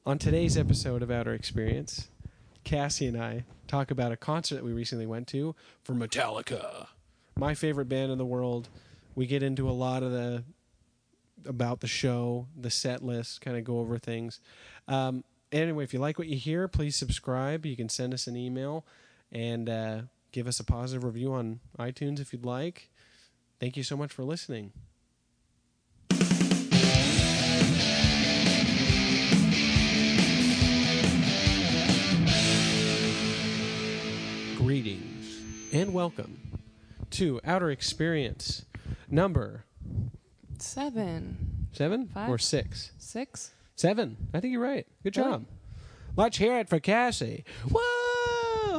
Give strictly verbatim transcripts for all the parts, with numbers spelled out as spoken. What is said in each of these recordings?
On today's episode of Outer Experience, Cassie and I talk about a concert that we recently went to for Metallica, my favorite band in the world. We get into a lot of the about the show, the set list, kind of go over things. Um, anyway, if you like what you hear, please subscribe. You can send us an email and uh, give us a positive review on iTunes if you'd like. Thank you so much for listening. Greetings and welcome to Outer Experience number seven. Seven Five? or six? Six? Seven. I think you're right. Good Really? job. Let's hear it for Cassie. Whoa!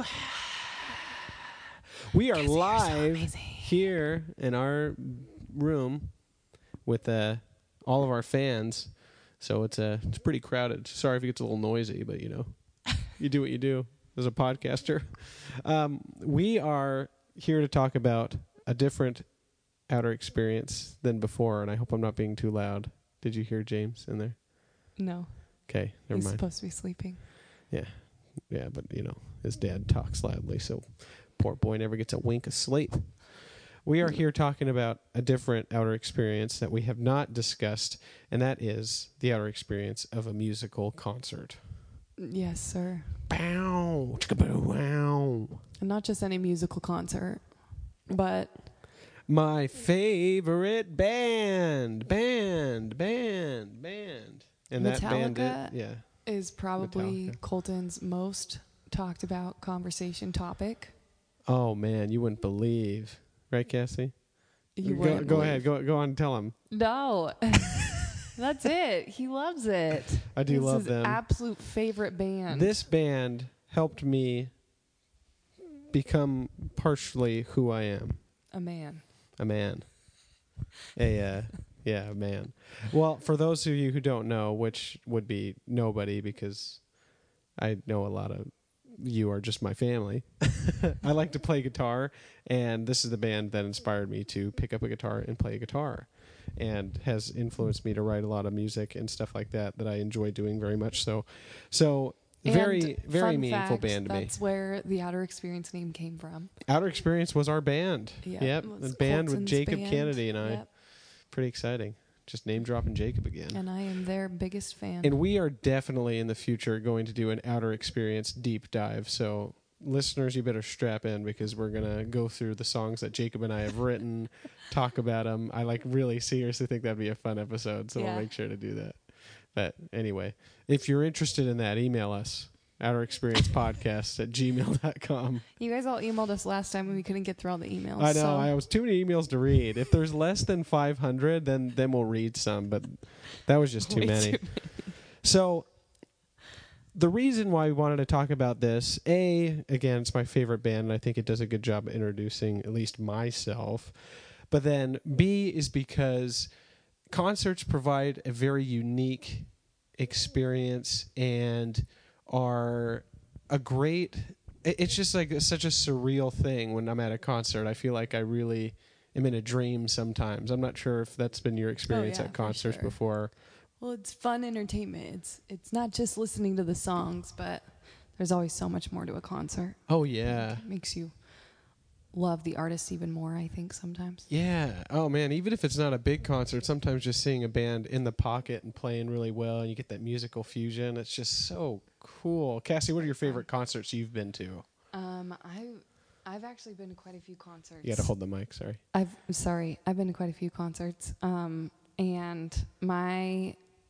We are Cassie, you're so live amazing. here in our room with uh, all of our fans. So it's uh, it's pretty crowded. Sorry if it gets a little noisy, but you know, you do what you do as a podcaster. Um, we are here to talk about a different outer experience than before, and I hope I'm not being too loud. Did you hear James in there? No. Okay, never He's mind. supposed to be sleeping. Yeah, yeah, but you know, his dad talks loudly, so poor boy never gets a wink of sleep. We are here talking about a different outer experience that we have not discussed, and that is the outer experience of a musical concert. Yes, sir. Bow, chicka-bow-wow. And not just any musical concert, but My favorite band, band, band, band. And that band, Metallica it, yeah. is probably Metallica. Colton's most talked about conversation topic. Oh man, you wouldn't believe, right, Cassie? You go wouldn't go believe. ahead, go go on, and tell him. No. That's it. He loves it. I do It's love his them. absolute favorite band. This band helped me become partially who I am. A man. A man. A, uh, yeah, a man. Well, for those of you who don't know, which would be nobody because I know a lot of you are just my family. I like to play guitar, and this is the band that inspired me to pick up a guitar and play a guitar, and has influenced me to write a lot of music and stuff like that that I enjoy doing very much. So, so very, And very fun meaningful fact, band to me. That's where the Outer Experience name came from. Outer Experience was our band. Yep, Yep, it was a band with Colton's Jacob band. Kennedy and I. Yep. Pretty exciting. Just name dropping Jacob again. And I am their biggest fan. And we are definitely in the future going to do an Outer Experience deep dive. So listeners, you better strap in because we're going to go through the songs that Jacob and I have written, talk about them. I like really seriously think that'd be a fun episode. So Yeah. we'll make sure to do that. But anyway, if you're interested in that, email us. outer experience podcast at gmail dot com. You guys all emailed us last time and we couldn't get through all the emails. I know. So. I was too many emails to read. If there's less than five hundred, then then we'll read some. But that was just too Way many. too many. So the reason why we wanted to talk about this, A, again, it's my favorite band, and I think it does a good job of introducing at least myself. But then B is because concerts provide a very unique experience and are a great, it's just like such a surreal thing when I'm at a concert. I feel like I really am in a dream sometimes. I'm not sure if that's been your experience Oh, yeah, at concerts for sure. before. Well, it's fun entertainment. It's it's not just listening to the songs, but there's always so much more to a concert. Oh, yeah. It makes you love the artist even more, I think, sometimes. Yeah. Oh, man, even if it's not a big concert, sometimes just seeing a band in the pocket and playing really well and you get that musical fusion, it's just so cool. Cassie, what are your favorite concerts you've been to? Um, I've, I've actually been to quite a few concerts. You got to hold the mic, sorry. I've sorry, I've been to quite a few concerts, um, and my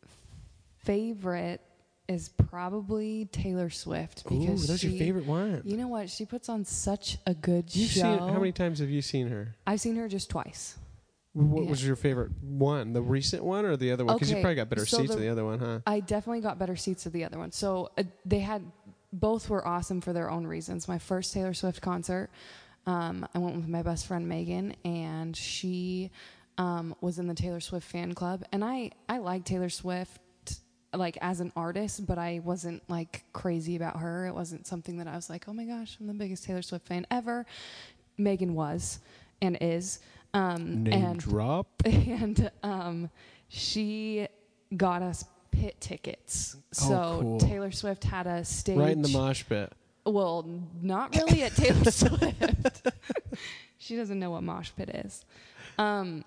favorite is probably Taylor Swift because Ooh, that's she, your favorite one. You know what? She puts on such a good You've show. seen, how many times have you seen her? I've seen her just twice. What Yeah. was your favorite one? The recent one or the other one? Because you Okay, probably got better so seats the- than the other one, huh? I definitely got better seats to the other one. So uh, they had both were awesome for their own reasons. My first Taylor Swift concert, um, I went with my best friend Megan, and she um, was in the Taylor Swift fan club. And I I like Taylor Swift like as an artist, but I wasn't like crazy about her. It wasn't something that I was like, oh my gosh, I'm the biggest Taylor Swift fan ever. Megan was and is. Um, Name and, drop. And um, she got us pit tickets. Oh, So cool. Taylor Swift had a stage. Right in the mosh pit. Well, not really at Taylor Swift. She doesn't know what mosh pit is. Um,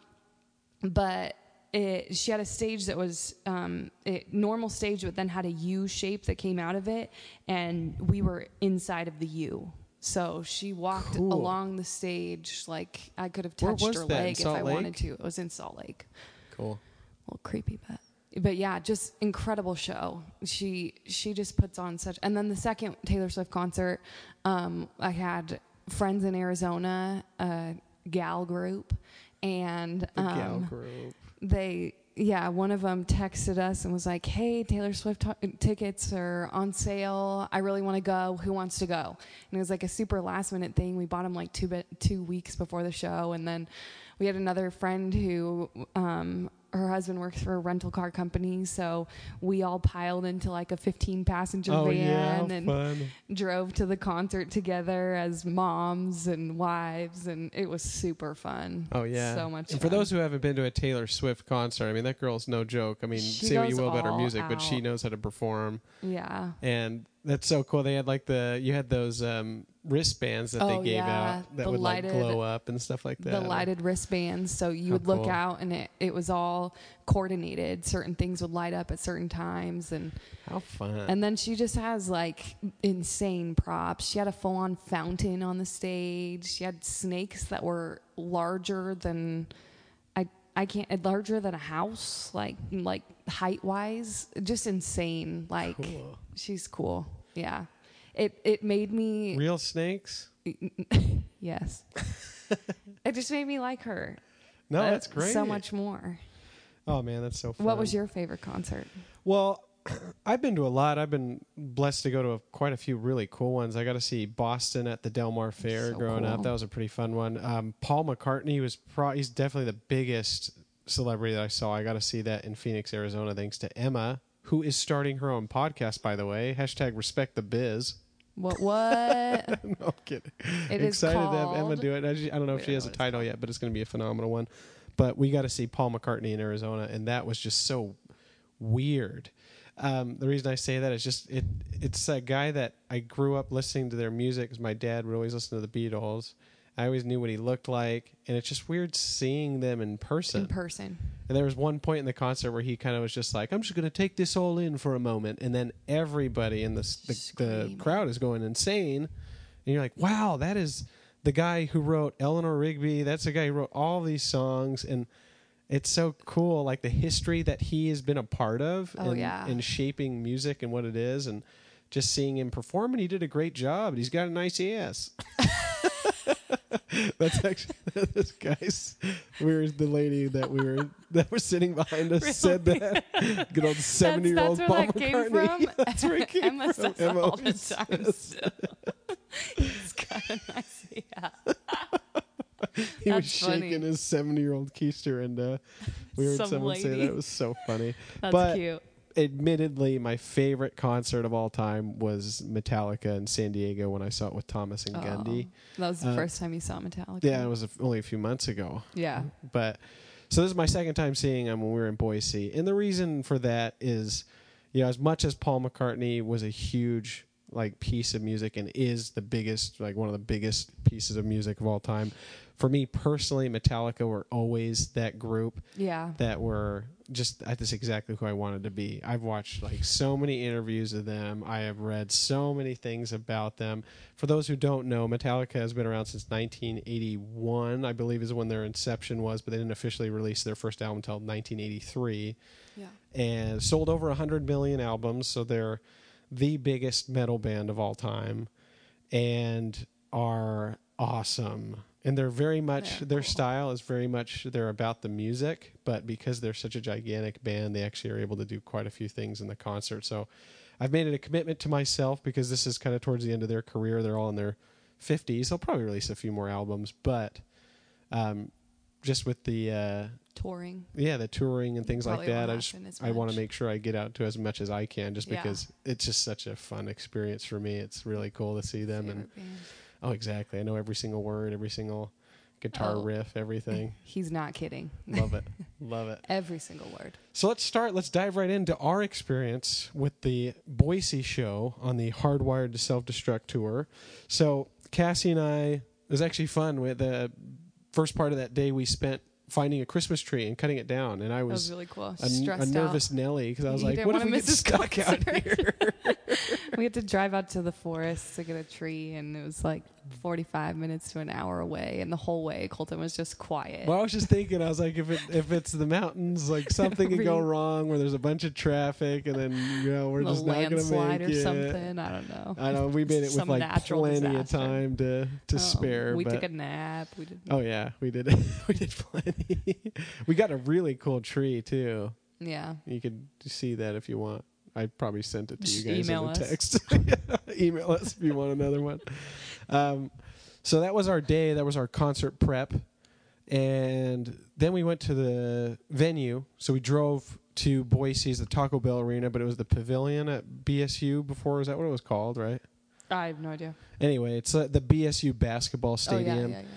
but it, she had a stage that was um, a normal stage, but then had a U shape that came out of it, and we were inside of the U. So she walked Cool. along the stage like I could have Where touched was her that, in leg if Salt I Lake? wanted to. It was in Salt Lake. Cool. A little creepy, but but yeah, just incredible show. She she just puts on such. And then the second Taylor Swift concert, um, I had friends in Arizona, a gal group, and The um, gal group. they yeah one of them texted us and was like, hey, Taylor Swift t- tickets are on sale, I really want to go, who wants to go? And it was like a super last minute thing. We bought them like two bit two weeks before the show. And then we had another friend who um her husband works for a rental car company, so we all piled into like a fifteen passenger Oh, van yeah, how and fun. drove to the concert together as moms and wives, and it was super fun. Oh, yeah. So much And for fun. those who haven't been to a Taylor Swift concert, I mean, that girl's no joke. I mean, She say what you goes will about her all music, but she out. knows how to perform. Yeah. And that's so cool. They had like the, you had those um, wristbands that Oh, they gave yeah. out that The would lighted- like glow up and stuff like that. The lighted wristbands, so you How would look cool. out and it, it was all coordinated. Certain things would light up at certain times, and How fun. and then she just has like insane props. She had a full-on fountain on the stage. She had snakes that were larger than I I can't larger than a house, like like height-wise. Just insane. Like Cool. she's cool. Yeah. It it made me Real snakes? yes. It just made me like her. No, uh, that's great. So much more. Oh, man, that's so fun. What was your favorite concert? Well, I've been to a lot. I've been blessed to go to a, quite a few really cool ones. I got to see Boston at the Del Mar Fair So growing up. cool. That was a pretty fun one. Um, Paul McCartney was pro- he's definitely the biggest celebrity that I saw. I got to see that in Phoenix, Arizona, thanks to Emma, who is starting her own podcast, by the way. Hashtag respect the biz. What? What? No, I'm kidding. It is Excited to have Emma called- do it. I, just- I don't know We if she don't has know a what it's title called. yet, but it's going to be a phenomenal one. But we got to see Paul McCartney in Arizona, and that was just so weird. Um, the reason I say that is just it. It's a guy that I grew up listening to their music because my dad would always listen to the Beatles. I always knew what he looked like, and it's just weird seeing them in person. In person. And there was one point in the concert where he kind of was just like, "I'm just going to take this all in for a moment," and then everybody in the the, the Screaming. crowd is going insane, and you're like, "Wow, that is the guy who wrote Eleanor Rigby. That's the guy who wrote all these songs." And it's so cool, like the history that he has been a part of Oh, in, yeah. in shaping music and what it is, and just seeing him perform. And he did a great job. He's got a nice ass. That's actually this guy's. We were the lady that we were that was sitting behind us Really? said that. Good old seventy year old that's Paul where that came McCartney. from? That's where it came Emma from. says it all the always time says still. He's got a nice, yeah. He was That's shaking funny. his seventy year old keister, and uh, we heard Some someone say lady. that. It was so funny. That's But cute. admittedly, my favorite concert of all time was Metallica in San Diego when I saw it with Thomas and Gundy. Oh, that was the Uh, first time you saw Metallica. Yeah, it was a, only a few months ago. Yeah. But so this is my second time seeing him when we were in Boise, and the reason for that is, you know, as much as Paul McCartney was a huge like piece of music and is the biggest, like one of the biggest pieces of music of all time, for me personally, Metallica were always that group Yeah. that were just that's exactly who I wanted to be. I've watched like so many interviews of them. I have read so many things about them. For those who don't know, Metallica has been around since nineteen eighty-one, I believe is when their inception was, but they didn't officially release their first album until nineteen eighty-three. Yeah. And sold over one hundred million albums, so they're the biggest metal band of all time and are awesome. And they're very much, They're their cool. style is very much, they're about the music, but because they're such a gigantic band, they actually are able to do quite a few things in the concert. So I've made it a commitment to myself because this is kind of towards the end of their career. They're all in their fifties. They'll probably release a few more albums, but um, just with the, uh, Touring. yeah, the touring and things like Probably that, won't I just, happen as I want to much. make sure I get out to as much as I can just Yeah. because it's just such a fun experience for me. It's really cool to see them and Favorite band. oh, exactly. I know every single word, every single guitar Oh. riff, everything. He's not kidding. Love it. Love it. Every single word. So let's start. Let's dive right into our experience with the Boise show on the Hardwired to Self-Destruct tour. So Cassie and I, it was actually fun. With the first part of that day, we spent finding a Christmas tree and cutting it down, and I That was, was really cool. a, Stressed a nervous out. Nelly because I was You like, didn't "What if wanna we get miss this stuck out concert. here?" We had to drive out to the forest to get a tree, and it was like forty-five minutes to an hour away. And the whole way, Colton was just quiet. Well, I was just thinking, I was like, if it if it's the mountains, like something could go Every- wrong where there's a bunch of traffic, and then you know we're a just not gonna landslide make or it. something. I don't know. I know we made it with Some like natural plenty disaster. of time to to Oh, spare. We but took a nap. We did. oh yeah, we did we did plenty. We got a really cool tree too. Yeah. You could see that if you want. I probably sent it to Just you guys email in a us. text. Email us if you want another one. Um, so that was our day. That was our concert prep. And then we went to the venue. So we drove to Boise's, the Taco Bell Arena, but it was the Pavilion at B S U before. Is that what it was called, right? I have no idea. Anyway, it's uh, the B S U basketball Oh stadium. yeah, yeah, yeah.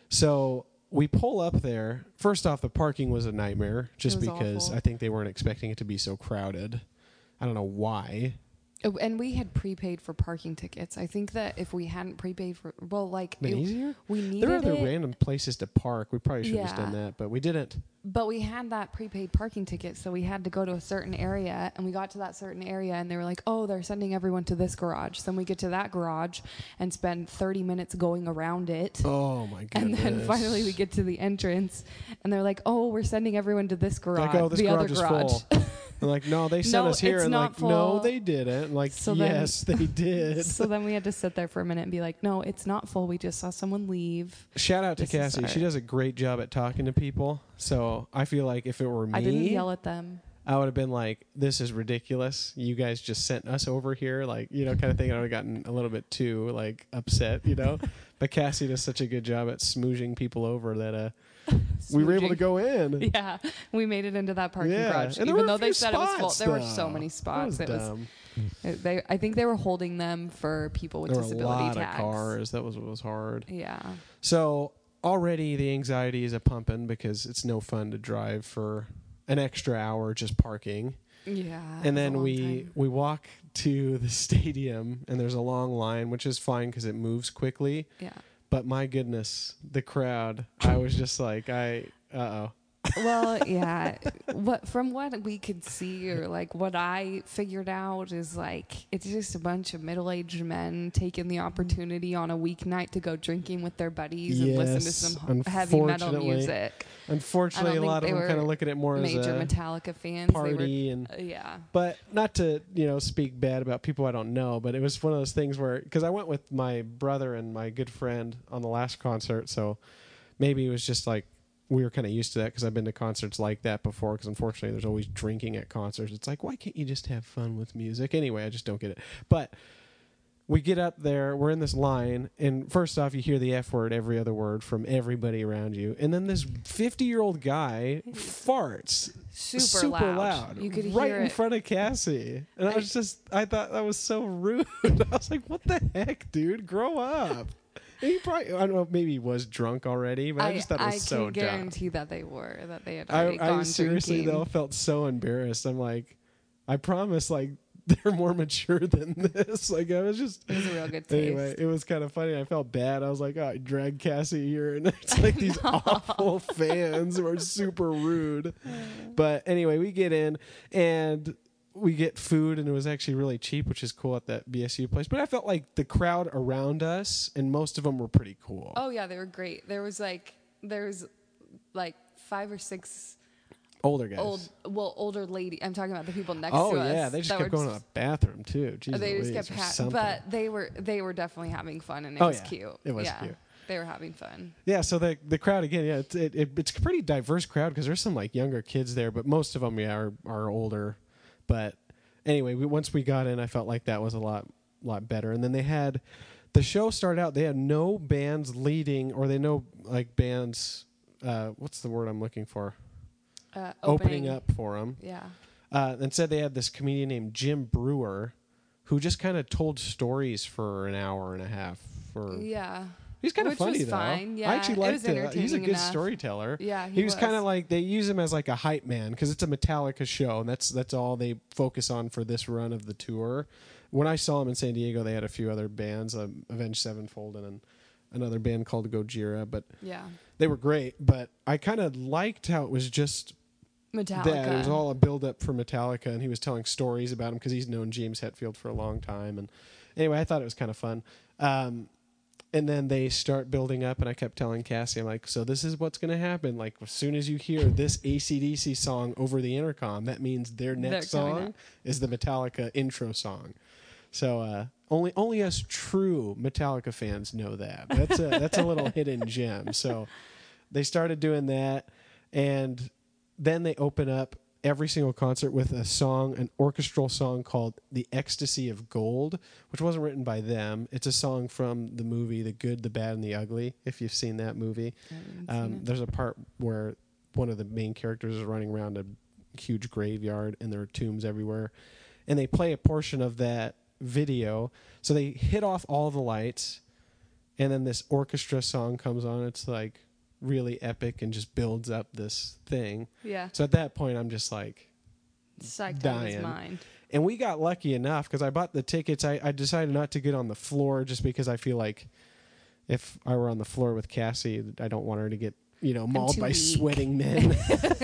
So we pull up there. First off, the parking was a nightmare just was because awful. I think they weren't expecting it to be so crowded. I don't know why. Oh, and we had prepaid for parking tickets. I think that if we hadn't prepaid for, well, like Been it- easier? we needed There are other it, random places to park. We probably should have just Yeah. done that, but we didn't. but we had that prepaid parking ticket, so we had to go to a certain area, and we got to that certain area, and they were like, "Oh, they're sending everyone to this garage." So then we get to that garage and spend thirty minutes going around it. Oh my And goodness! then finally we get to the entrance, and they're like, "Oh, we're sending everyone to this garage, like, oh, this the garage other is garage." full. And like, no, they sent No, us here, it's and not like, no, full. they didn't. And like, So then- yes, they did. So then we had to sit there for a minute and be like, "No, it's not full. We just saw someone leave." Shout out to This is Cassie. our- She does a great job at talking to people. So I feel like if it were me, I didn't yell at them. I would have been like, "This is ridiculous. You guys just sent us over here," like, you know, kind of thing. I would have gotten a little bit too like upset, you know. But Cassie does such a good job at smooshing people over that uh, we were able to Smooching. go in. Yeah, we made it into that parking Yeah, garage, and there even were a though they few said it was full. spots, There were though. so many That spots. was It was. dumb. It, they, I think they were holding them for people with There were a disability lot tags. of cars. That was what was hard. Yeah. So already the anxiety is a pumping because it's no fun to drive for an extra hour just parking. Yeah. it And was a then long we time. we walk to the stadium and there's a long line, which is fine because it moves quickly. Yeah. But my goodness, the crowd! I was just like, I uh oh. Well, yeah. What from what we could see, or like what I figured out, is like it's just a bunch of middle-aged men taking the opportunity on a weeknight to go drinking with their buddies and listen to Yes, some h- heavy metal unfortunately. music. Unfortunately, I a don't lot of think them they kind of were look at it more as Major a Metallica fans. party They and. were, uh, yeah. But not to, you know, speak bad about people I don't know, but it was one of those things where, because I went with my brother and my good friend on the last concert, so maybe it was just like we were kind of used to that because I've been to concerts like that before, because unfortunately there's always drinking at concerts. It's like, why can't you just have fun with music? Anyway, I just don't get it. But we get up there, we're in this line, and first off, you hear the F word every other word from everybody around you, and then this fifty-year-old guy farts Super, super loud. loud, You could right hear in it. front of Cassie, and I, I- was just, I thought that was so rude. I was like, "What the heck, dude? Grow up." And he probably, I don't know, maybe he was drunk already, but I, just thought it was I so can dumb. guarantee that they were, that they had I, already I gone seriously drinking. though felt so embarrassed. I'm like, I promise, like they're more mature than this. Like I was just. It was a real good taste. Anyway, it was kind of funny. I felt bad. I was like, oh, I dragged Cassie here, and it's like these awful fans who are super rude. But anyway, we get in and we get food, and it was actually really cheap, which is cool at that B S U place. But I felt like the crowd around us, and most of them were pretty cool. Oh yeah, they were great. There was like there was like five or six Older guys. old, well, older lady. I'm talking about the people next oh to us. yeah, they just that kept were going to the bathroom too. Jeez They just Louise, kept, or ha- something. but they were they were definitely having fun, and it Oh, was yeah. cute. It was yeah, cute. They were having fun. Yeah, so the the crowd again, yeah, it's it, it, it's a pretty diverse crowd because there's some like younger kids there, but most of them yeah are, are older. But anyway, we, once we got in, I felt like that was a lot lot better. And then they had the show started out. They had no bands leading, or they no like bands. Uh, what's the word I'm looking for? Uh, Opening up for them. Yeah. Uh, instead, they had this comedian named Jim Brewer, who just kind of told stories for an hour and a half. For Yeah. He's kind of Which funny was though. fine. Yeah, I actually it liked was it. He's a entertaining good enough. storyteller. Yeah, he, he was, was. kind of like they use him as like a hype man because it's a Metallica show, and that's that's all they focus on for this run of the tour. When I saw him in San Diego, they had a few other bands, um, Avenged Sevenfold, and an, another band called Gojira, but Yeah. they were great. But I kind of liked how it was just Metallica. that it was all a build up for Metallica, and he was telling stories about him because he's known James Hetfield for a long time. And anyway, I thought it was kind of fun. Um, and then they start building up, and I kept telling Cassie, I'm like, so this is what's going to happen. Like, as soon as you hear this A C D C song over the intercom, that means their next They're coming song up. is the Metallica intro song. So uh, only only us true Metallica fans know that. That's a that's a little hidden gem. So they started doing that, and then they open up every single concert with a song, an orchestral song called "The Ecstasy of Gold," which wasn't written by them. It's a song from the movie "The Good, the Bad, and the Ugly." If you've seen that movie, um, there's a part where one of the main characters is running around a huge graveyard, and there are tombs everywhere, and they play a portion of that video. So they hit off all the lights, and then this orchestra song comes on. It's like really epic and just builds up this thing. Yeah. So at that point, I'm just like Psyched out of his dying. mind. And we got lucky enough because I bought the tickets. I, I decided not to get on the floor just because I feel like if I were on the floor with Cassie, I don't want her to get, you know, mauled too by weak. sweating men.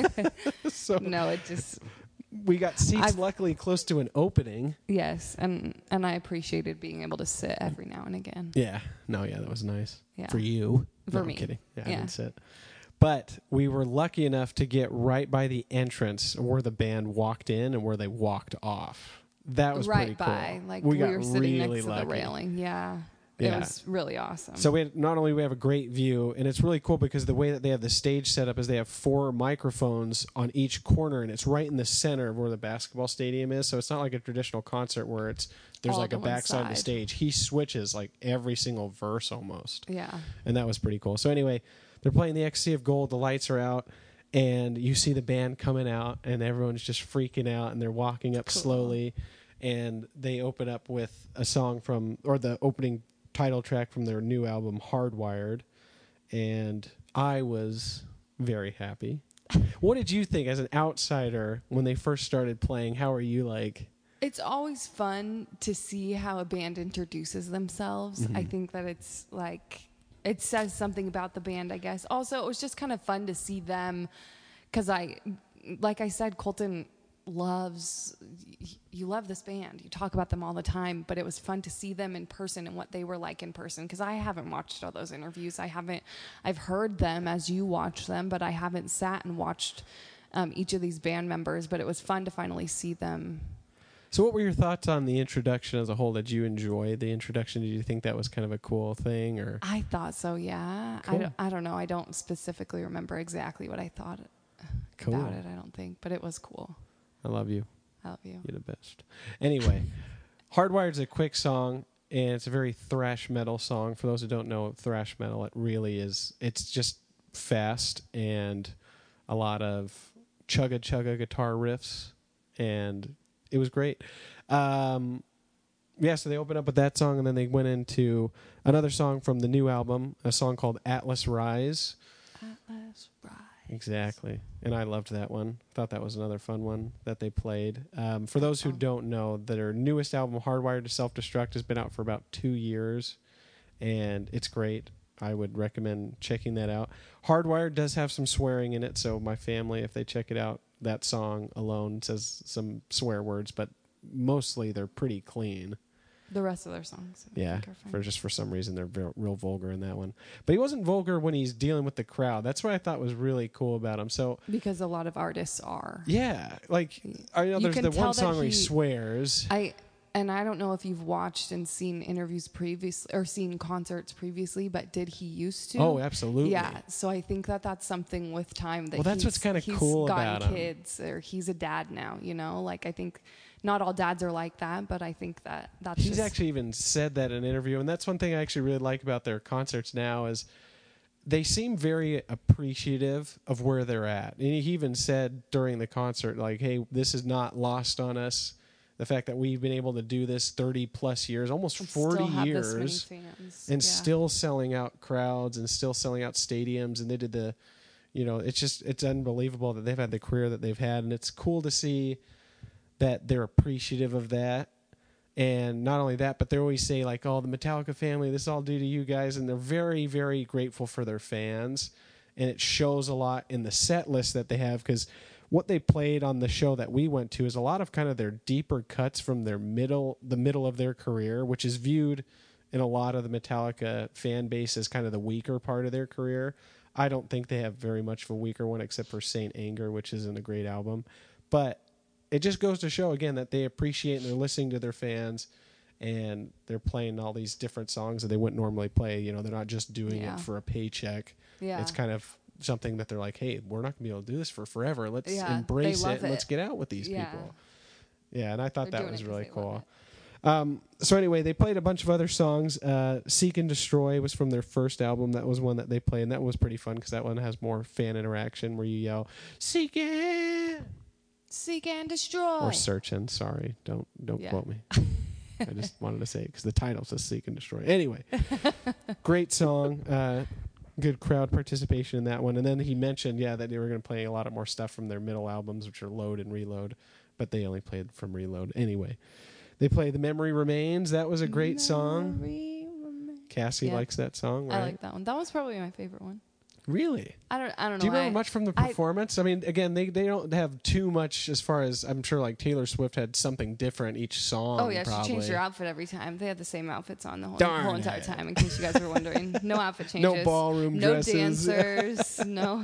So No, it just we got seats I've- luckily close to an opening. yes, and and I appreciated being able to sit every now and again. Yeah. No, yeah, that was nice. Yeah. For you. For No, me. I'm kidding. Yeah, I Yeah. didn't sit. But we were lucky enough to get right by the entrance where the band walked in and where they walked off. That was right pretty by, cool. like we, we, got were sitting really next to lucky. the railing. Yeah. Yeah. It was really awesome. So we had, not only we have a great view, and it's really cool because the way that they have the stage set up is they have four microphones on each corner, and it's right in the center of where the basketball stadium is. So it's not like a traditional concert where it's there's All like to a one backside of the side. stage. He switches like every single verse almost. yeah. And that was pretty cool. So anyway, they're playing the Ecstasy of Gold. The lights are out, and you see the band coming out, and everyone's just freaking out, and they're walking up Cool. slowly, and they open up with a song from, or the opening title track from their new album, Hardwired, and I was very happy. What did you think as an outsider when they first started playing? How are you like? It's always fun to see how a band introduces themselves. Mm-hmm. I think that it's like it says something about the band, I guess. Also, it was just kind of fun to see them because I, like I said, Colton loves, you love this band. You talk about them all the time, but it was fun to see them in person and what they were like in person because I haven't watched all those interviews. I haven't, I've heard them as you watch them, but I haven't sat and watched um, each of these band members, but it was fun to finally see them. So what were your thoughts on the introduction as a whole? Did you enjoy the introduction? Did you think that was kind of a cool thing, or? I thought so, yeah. Cool. I, don't, I don't know. I don't specifically remember exactly what I thought Cool. about it, I don't think, but it was cool. I love you. I love you. You're the best. Anyway, Hardwired's a quick song, and it's a very thrash metal song. For those who don't know thrash metal, it really is. It's just fast and a lot of chugga chugga guitar riffs, and it was great. Um, yeah, so they opened up with that song, and then they went into another song from the new album, a song called Atlas Rise. Atlas Rise. Exactly. And I loved that one. Thought that was another fun one that they played. Um, for those who don't know, their newest album, Hardwired to Self-Destruct, has been out for about two years, and it's great. I would recommend checking that out. Hardwired does have some swearing in it, so my family, if they check it out, that song alone says some swear words, but mostly they're pretty clean. The rest of their songs. I Yeah, think are fine. for just for some reason they're ver- real vulgar in that one. But he wasn't vulgar when he's dealing with the crowd. That's what I thought was really cool about him. So Because a lot of artists are. yeah, like I know You there's can the tell one that song where he he- swears. I and I don't know if you've watched and seen interviews previously or seen concerts previously, but did he used to? Oh, absolutely. Yeah, so I think that that's something with time that Well, that's he's, what's kinda he's cool gotten about him. kids or he's a dad now, you know? Like I think not all dads are like that, but I think that that's He's just, actually even said that in an interview, and that's one thing I actually really like about their concerts now is they seem very appreciative of where they're at. And he even said during the concert, like, "Hey, this is not lost on us the fact that we've been able to do this thirty plus years, almost And forty still have years, this many fans. and Yeah. still selling out crowds and still selling out stadiums. And they did the, you know, it's just, it's unbelievable that they've had the career that they've had. And it's cool to see that they're appreciative of that. And not only that, but they always say like, oh, the Metallica family, this is all due to you guys. And they're very, very grateful for their fans. And it shows a lot in the set list that they have, because what they played on the show that we went to is a lot of kind of their deeper cuts from their middle, the middle of their career, which is viewed in a lot of the Metallica fan base as kind of the weaker part of their career. I don't think they have very much of a weaker one except for Saint Anger, which isn't a great album. But it just goes to show, again, that they appreciate and they're listening to their fans, and they're playing all these different songs that they wouldn't normally play. You know, they're not just doing Yeah. it for a paycheck. Yeah. It's kind of something that they're like, hey, we're not going to be able to do this for forever. Let's Yeah, embrace they it love and let's it. get out with these Yeah. people. Yeah, and I thought They're that doing was it 'cause really they love cool. it. Um, so anyway, they played a bunch of other songs. Uh, Seek and Destroy was from their first album. That was one that they played, and that was pretty fun because that one has more fan interaction where you yell, Seek it! Seek and destroy. Or Searchin'. Sorry, don't don't Yeah. quote me. I just wanted to say it because the title says Seek and Destroy. Anyway, great song. Uh, good crowd participation in that one. And then he mentioned, yeah, that they were going to play a lot of more stuff from their middle albums, which are Load and Reload, but they only played from Reload. Anyway, they played The Memory Remains. That was a great song. Memory remains. Cassie Yeah. likes that song, right? I like that one. That was probably my favorite one. Really? I don't. I don't know. Do you remember I, much from the I- performance? I, mean, again, they, they don't have too much as far as, I'm sure, like Taylor Swift had something different each song. Oh yeah, probably. she changed her outfit every time. They had the same outfits on the whole, Darn whole entire it. time. In case you guys were wondering, no outfit changes. No ballroom no dresses. dancers. no,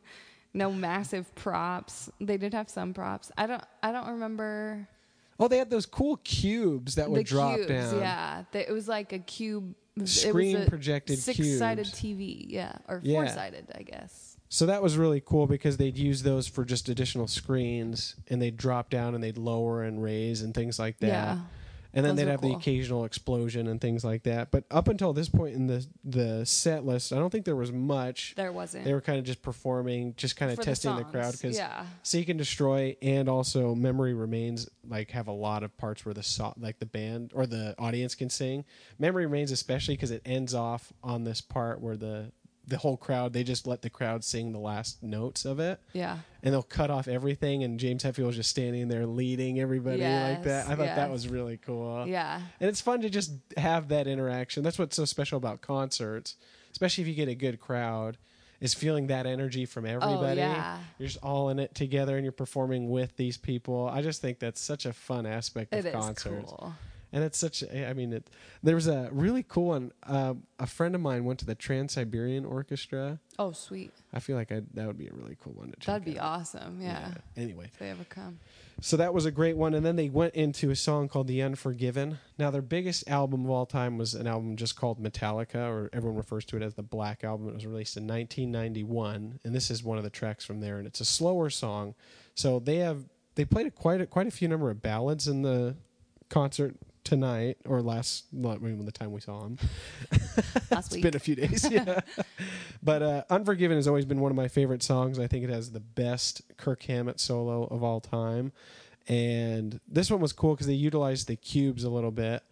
no massive props. They did have some props. I don't. I don't remember Oh, they had those cool cubes that would the drop cubes. down. Yeah, they, it was like a cube. Screen it was a projected six-sided cubes. T V. Yeah, or Yeah. four-sided, I guess. So that was really cool because they'd use those for just additional screens, and they'd drop down and they'd lower and raise and things like that. Yeah. And then Those they'd were have the cool. occasional explosion and things like that. But up until this point in the the set list, I don't think there was much. There wasn't. They were kind of just performing, just kind of For testing the, songs. crowd because Yeah. Seek and Destroy and also Memory Remains like have a lot of parts where the so- like the band or the audience can sing. Memory Remains especially because it ends off on this part where the the whole crowd, they just let the crowd sing the last notes of it, Yeah. and they'll cut off everything, and James Hetfield was just standing there leading everybody like that. Yes, I thought that yes. was really cool. Yeah. And it's fun to just have that interaction. That's what's so special about concerts, especially if you get a good crowd, is feeling that energy from everybody. Oh, yeah. You're just all in it together and you're performing with these people. I just think that's such a fun aspect of It is concerts. cool. And it's such, a, I mean, it, there was a really cool one. Uh, a friend of mine went to the Trans-Siberian Orchestra. Oh, sweet. I feel like I, that would be a really cool one to check That'd be out. awesome. Yeah. Anyway, If they ever come. so that was a great one. And then they went into a song called The Unforgiven. Now, their biggest album of all time was an album just called Metallica, or everyone refers to it as the Black Album. It was released in nineteen ninety-one. And this is one of the tracks from there. And it's a slower song. So they have, they played a quite, a, quite a few number of ballads in the concert tonight, or last, well, I mean, the time we saw them. Last It's week. been a few days, yeah. But uh, Unforgiven has always been one of my favorite songs. I think it has the best Kirk Hammett solo of all time. And this one was cool because they utilized the cubes a little bit,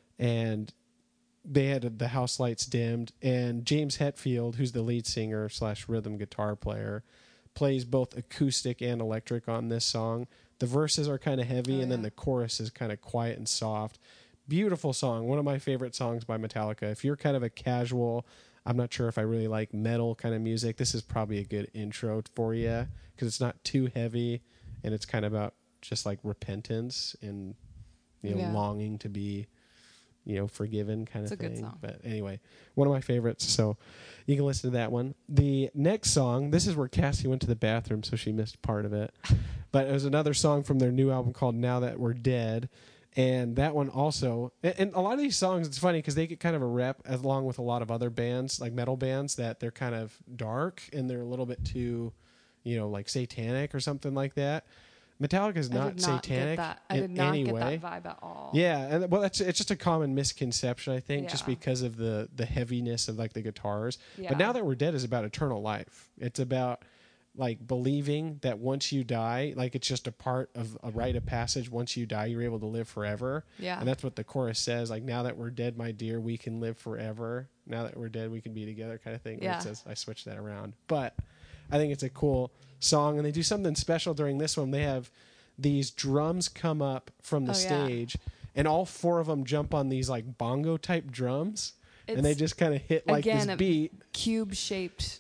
and they had the house lights dimmed. And James Hetfield, who's the lead singer slash rhythm guitar player, plays both acoustic and electric on this song. The verses are kind of heavy, Oh, and then yeah. the chorus is kind of quiet and soft. Beautiful song. One of my favorite songs by Metallica. If you're kind of a casual, I'm not sure if I really like metal kind of music, this is probably a good intro for you because it's not too heavy, and it's kind of about just like repentance and, you know, Yeah. longing to be, you know, forgiven kind It's of a good thing. song. But anyway, one of my favorites. So you can listen to that one. The next song, this is where Cassie went to the bathroom, so she missed part of it. But it was another song from their new album called Now That We're Dead. And that one also, and, and a lot of these songs, it's funny because they get kind of a rep along with a lot of other bands, like metal bands, that they're kind of dark and they're a little bit too, you know, like satanic or something like that. Metallica is I not, did not satanic Get that. I in did not any get way. that vibe at all. Yeah, and well, that's it's just a common misconception, I think, just Yeah. because of the the heaviness of like the guitars. Yeah. But Now That We're Dead is about eternal life. It's about like believing that once you die, like it's just a part of a rite of passage. Once you die, you're able to live forever. Yeah. And that's what the chorus says. Like, now that we're dead, my dear, we can live forever. Now that we're dead, we can be together, kind of thing. Yeah. Where it says, I switched that around. But I think it's a cool song. And they do something special during this one. They have these drums come up from the Oh, yeah. stage, and all four of them jump on these like bongo type drums. It's, and they just kind of hit like again, this a beat. Cube shaped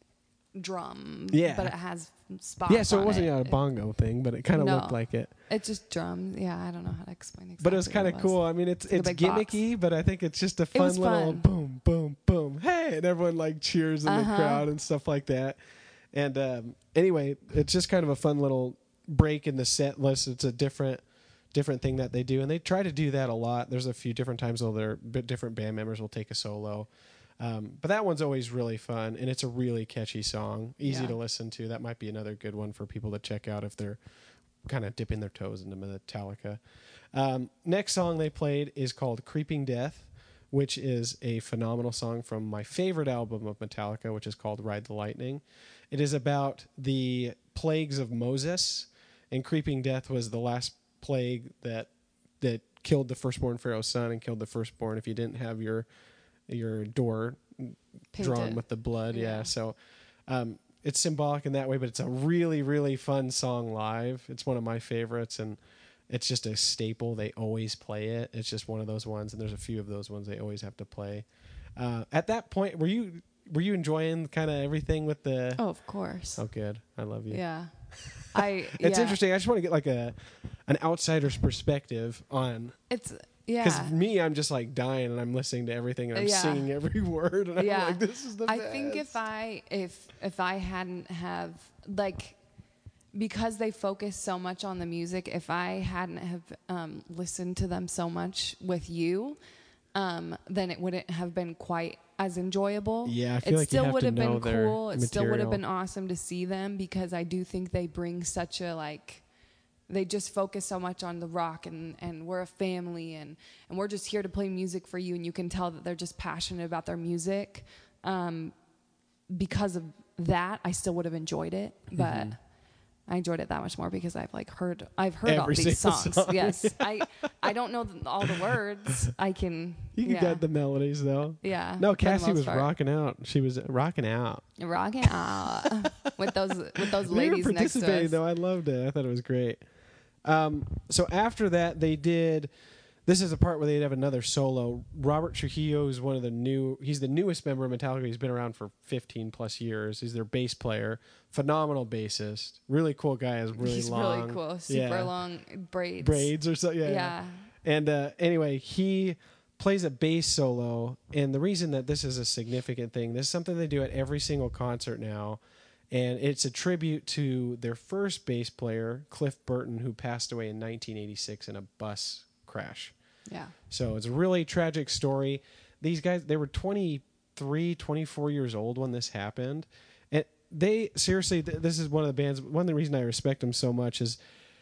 drum. Yeah. But it has spots. Yeah, so it on wasn't it. a bongo thing, but it kind of No. looked like it. It's just drums. Yeah, I don't know how to explain exactly. But it was kind of what cool. I mean, it's It's it's like a big box. gimmicky, but I think it's just a fun was little fun. boom, boom, boom. Hey, and everyone like cheers in Uh-huh. the crowd and stuff like that. And um, anyway, it's just kind of a fun little break in the set list. It's a different different thing that they do, and they try to do that a lot. There's a few different times where their bit different band members will take a solo. Um, but that one's always really fun, and it's a really catchy song, easy Yeah. to listen to. That might be another good one for people to check out if they're kind of dipping their toes into Metallica. Um, next song they played is called Creeping Death, which is a phenomenal song from my favorite album of Metallica, which is called Ride the Lightning. It is about the plagues of Moses, and Creeping Death was the last plague that that killed the firstborn Pharaoh's son and killed the firstborn if you didn't have your your door drawn Painted. with the blood. Yeah, Yeah. so um, it's symbolic in that way, but it's a really, really fun song live. It's one of my favorites, and it's just a staple. They always play it. It's just one of those ones, and there's a few of those ones they always have to play. Uh, at that point, were you were you enjoying kind of everything with the? Oh, of course. Oh, good. I love you. Yeah. I. It's yeah. interesting. I just want to get like a an outsider's perspective on. It's Because yeah. me, I'm just like dying, and I'm listening to everything, and I'm Yeah. singing every word, and I'm Yeah. like, "This is the I best." think if I if if I hadn't have like because they focus so much on the music, if I hadn't have um, listened to them so much with you, um, then it wouldn't have been quite as enjoyable. Yeah, I feel it like you still have would to have know been their cool. It still would have material. been awesome to see them because I do think they bring such a like. They just focus so much on the rock and, and we're a family and, and we're just here to play music for you. And you can tell that they're just passionate about their music. Um, because of that, I still would have enjoyed it, but Mm-hmm. I enjoyed it that much more because I've like heard, I've heard all Every these single songs. song. Yes. I, I don't know th- all the words. I can, You yeah. got the melodies though. yeah. No, for the Cassie most was part. rocking out. She was rocking out. Rocking out with those, with those We were ladies next to participating us. though. I loved it. I thought it was great. Um, so after that, they did. This is a part where they'd have another solo. Robert Trujillo is one of the new. He's the newest member of Metallica. He's been around for fifteen plus years. He's their bass player, phenomenal bassist, really cool guy. Has really He's long, really cool. Super yeah, long braids. braids or so. Yeah, Yeah. And uh, anyway, he plays a bass solo, and the reason that this is a significant thing, this is something they do at every single concert now, and it's a tribute to their first bass player, Cliff Burton, who passed away in nineteen eighty-six in a bus crash. Yeah. So it's a really tragic story. These guys, they were twenty-three, twenty-four years old when this happened. And they, seriously, th- this is one of the bands, one of the reasons I respect them so much is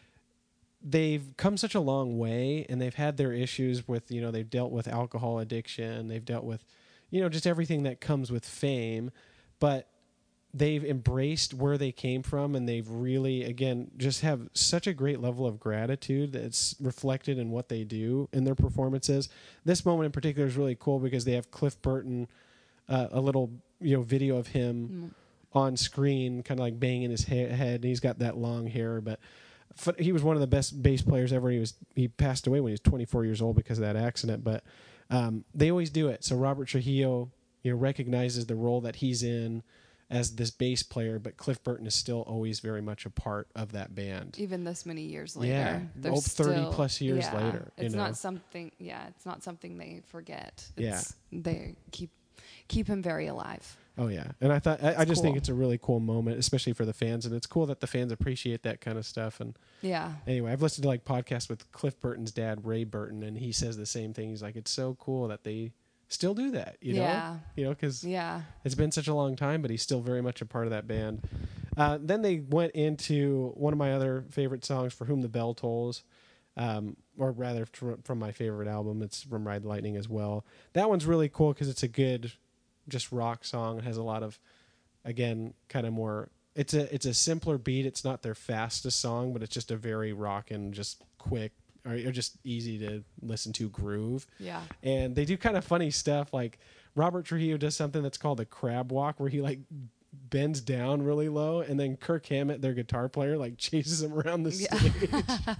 they've come such a long way, and they've had their issues with, you know, they've dealt with alcohol addiction, they've dealt with, you know, just everything that comes with fame, but they've embraced where they came from, and they've really, again, just have such a great level of gratitude that's reflected in what they do in their performances. This moment in particular is really cool because they have Cliff Burton, uh, a little, you know, video of him Mm. on screen, kind of like banging his ha- head, and he's got that long hair, but f- he was one of the best bass players ever. He was he passed away when he was twenty-four years old because of that accident, but um, they always do it. So Robert Trujillo, you know, recognizes the role that he's in as this bass player, but Cliff Burton is still always very much a part of that band. Even this many years later. Yeah, they're oh, thirty still- plus years yeah, later, you It's know. not something, yeah, it's not something they forget. Yeah. It's, They keep keep him very alive. Oh yeah, and I thought I, I It's just think cool. it's a really cool moment, especially for the fans, and it's cool that the fans appreciate that kind of stuff. And Yeah. anyway, I've listened to like podcasts with Cliff Burton's dad, Ray Burton, and he says the same thing. He's like, it's so cool that they still do that, you know, Yeah. you know, because Yeah. it's been such a long time, but he's still very much a part of that band. Uh, then they went into one of my other favorite songs, "For Whom the Bell Tolls," um, or rather tr- from my favorite album. It's from Ride the Lightning as well. That one's really cool because it's a good, just rock song. It has a lot of, again, kind of more it's a it's a simpler beat. It's not their fastest song, but it's just a very rockin', just quick, or, or just easy to listen to groove. Yeah. And they do kind of funny stuff. Like Robert Trujillo does something that's called a crab walk, where he like bends down really low, and then Kirk Hammett, their guitar player, like chases him around the stage. Yeah.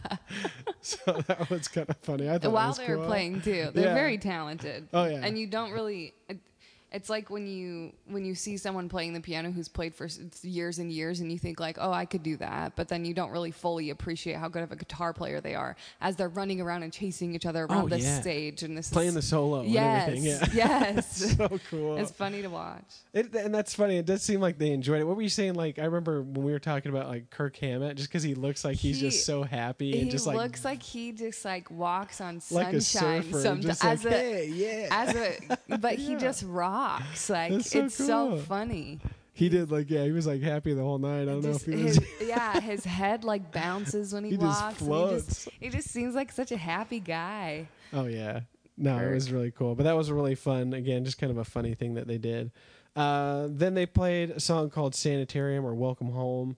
So that was kind of funny. I thought While that was they cool. were playing too, they're Yeah. very talented. Oh, yeah. And you don't really. It, it's like when you when you see someone playing the piano who's played for s- years and years, and you think like, oh, I could do that, but then you don't really fully appreciate how good of a guitar player they are as they're running around and chasing each other around Oh, the yeah. stage, and this Playing is, the solo yes, and everything. Yeah. yes, So cool. it's funny to watch. It, and that's funny. It does seem like they enjoyed it. What were you saying? Like, I remember when we were talking about like Kirk Hammett, just because he looks like he's He- just so happy and He just like looks like he just like walks on like a sunshine surfer, some, just as like, a hey, yeah. as a but he Yeah. just rocks. Like That's so it's so cool. funny. He did like yeah, he was like happy the whole night. I don't know Just if he was. his, yeah, his head like bounces when he, He just walks. and He floats. just, he just seems like such a happy guy. Oh yeah, no, Kirk. it was really cool. But that was really fun. Again, just kind of a funny thing that they did. Uh, then they played a song called "Sanitarium" or "Welcome Home,"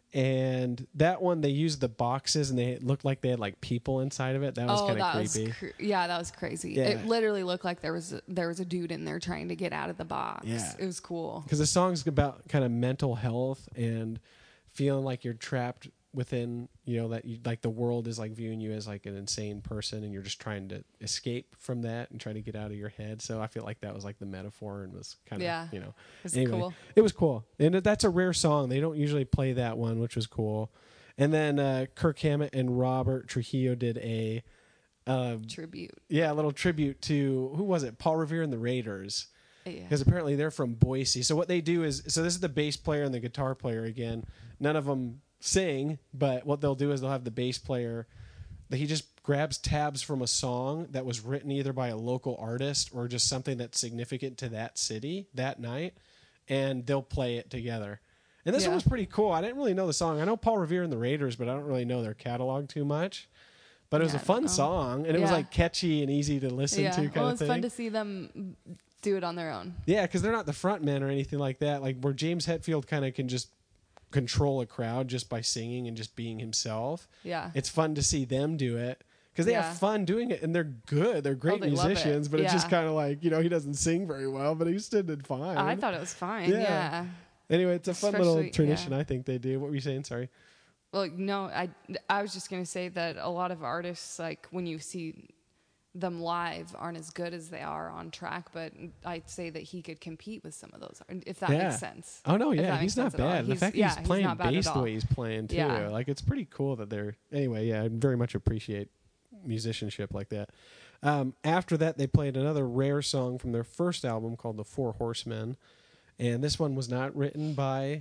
and that one they used the boxes and they looked like they had like people inside of it. That was oh, kind that of creepy. was cr- yeah, that was crazy. Yeah. It literally looked like there was a, there was a dude in there trying to get out of the box. Yeah. It was cool. Because the song's about kind of mental health and feeling like you're trapped within, you know, that you, like the world is like viewing you as like an insane person and you're just trying to escape from that and try to get out of your head. So I feel like that was like the metaphor and was kind of, Yeah. you know, It was anyway, cool. it was cool. And that's a rare song. They don't usually play that one, which was cool. And then uh, Kirk Hammett and Robert Trujillo did a, uh, Tribute. yeah, a little tribute to, who was it? Paul Revere and the Raiders. Yeah. Because apparently they're from Boise. So what they do is, so this is the bass player and the guitar player again. None of them sing, but what they'll do is they'll have the bass player, that he just grabs tabs from a song that was written either by a local artist or just something that's significant to that city that night, and they'll play it together. And this Yeah. one was pretty cool. I didn't really know the song. I know Paul Revere and the Raiders, but I don't really know their catalog too much. But it was Yeah, a I fun don't know. song, and it was Yeah. like catchy and easy to listen Yeah. to kind Well, of it's thing. fun to see them do it on their own. Yeah, because they're not the front men or anything like that. Like where James Hetfield kind of can just control a crowd just by singing and just being himself. Yeah. It's fun to see them do it because they Yeah. have fun doing it and they're good. They're great they love it. musicians, but it's just Yeah. kind of like, you know, he doesn't sing very well, but he still did fine. I thought it was fine. Yeah. Yeah. Anyway, it's a fun little Especially- tradition yeah. I think they do. What were you saying? Sorry. Well, no, I, I was just going to say that a lot of artists, like when you see them live, aren't as good as they are on track, but I'd say that he could compete with some of those, if that Yeah. makes sense. Oh no, If yeah, that he's makes not sense at all. bad. The He's- fact yeah, he's he's playing not bad at bass the all. way he's playing too, Yeah. like it's pretty cool that they're. Anyway, yeah, I very much appreciate musicianship like that. Um, after that, they played another rare song from their first album called "The Four Horsemen," and this one was not written by